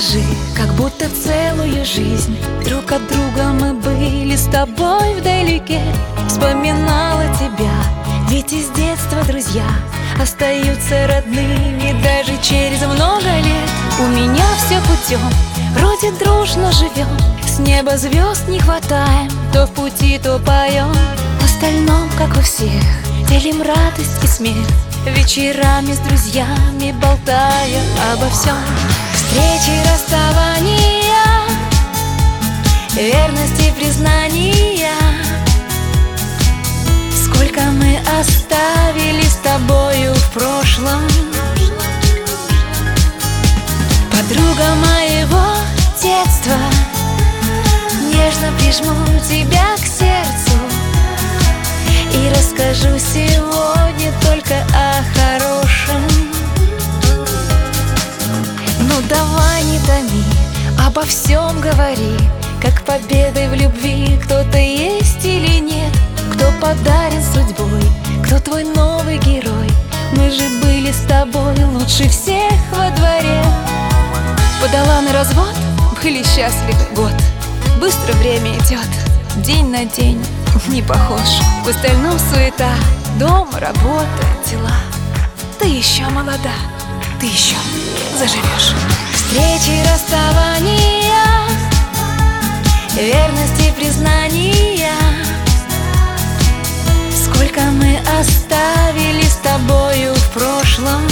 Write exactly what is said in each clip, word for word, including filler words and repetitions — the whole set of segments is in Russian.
Скажи, как будто целую жизнь друг от друга мы были с тобой вдалеке. Вспоминала тебя, ведь из детства друзья остаются родными даже через много лет. У меня все путем, вроде дружно живем, с неба звезд не хватаем, то в пути, то поем. В остальном, как у всех, делим радость и смех, вечерами с друзьями болтая обо всем. Встречи, расставания, верности, признания, сколько мы оставили с тобою в прошлом. Подруга моего детства, нежно прижму тебя к сердцу и расскажу сегодня только о хорошем. Ну давай не томи, обо всем говори, как победой в любви кто-то есть или нет, кто подарен судьбой, кто твой новый герой. Мы же были с тобой лучше всех во дворе. Подала на развод, были счастливы год. Быстро время идет, день на день не похож. В остальном суета, дом, работа, дела. Ты еще молода, ты еще заживешь. Встречи, расставания, верности, признания, сколько мы оставили с тобою в прошлом.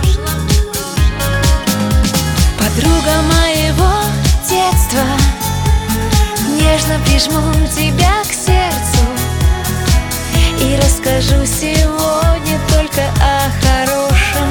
Подруга моего детства, нежно прижму тебя к сердцу и расскажу сегодня только о хорошем.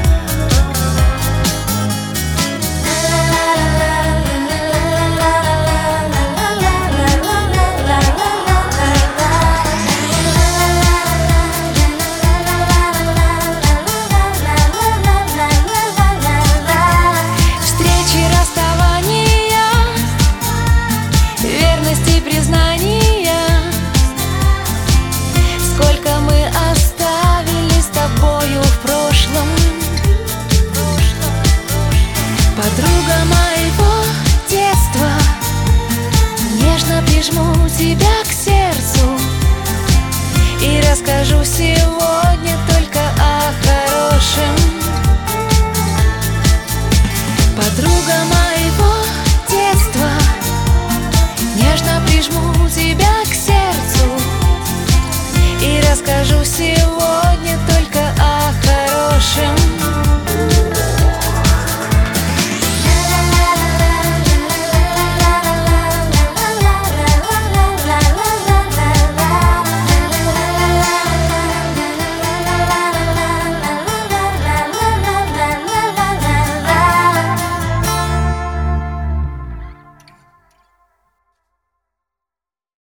Подруга моего детства, нежно прижму тебя к сердцу и расскажу сегодня только о хорошем. Подруга моего детства, нежно прижму тебя к сердцу и расскажу сегодня только о хорошем.